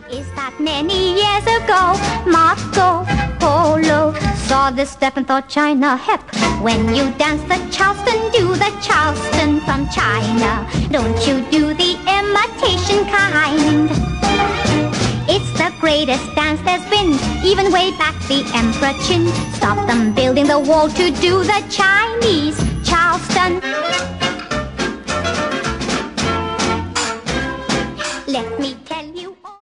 Is that many years ago, Marco Polo saw this step and thought China hep. When you dance the Charleston, do the Charleston from China. Don't you do the imitation kind. It's the greatest dance there's been, even way back the Emperor Qin stopped them building the wall to do the Chinese Charleston.